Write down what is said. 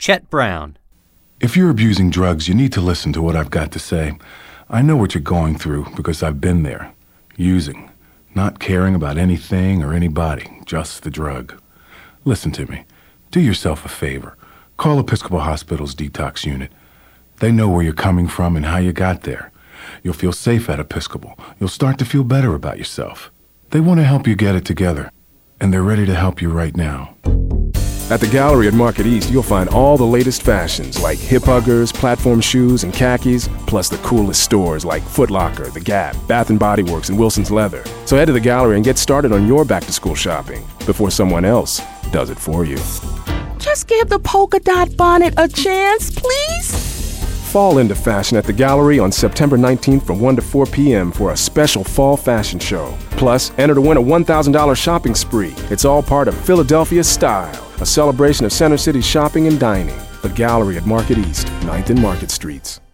Chet Brown. If you're abusing drugs, you need to listen to what I've got to say. I know what you're going through because I've been there. Using, not caring about anything or anybody, just the drug. Listen to me. Do yourself a favor. Call Episcopal Hospital's detox unit. They know where you're coming from and how you got there. You'll feel safe at Episcopal. You'll start to feel better about yourself. They want to help you get it together, and they're ready to help you right now. At the Gallery at Market East, you'll find all the latest fashions like hip huggers, platform shoes, and khakis, plus the coolest stores like Foot Locker, The Gap, Bath & Body Works, and Wilson's Leather. So head to the Gallery and get started on your back-to-school shopping before someone else does it for you. Just give the polka dot bonnet a chance, please. Fall into fashion at the Gallery on September 19th from 1 to 4 p.m. for a special fall fashion show. Plus, enter to win a $1,000 shopping spree. It's all part of Philadelphia Style, a celebration of Center City's shopping and dining. The Gallery at Market East, 9th and Market Streets.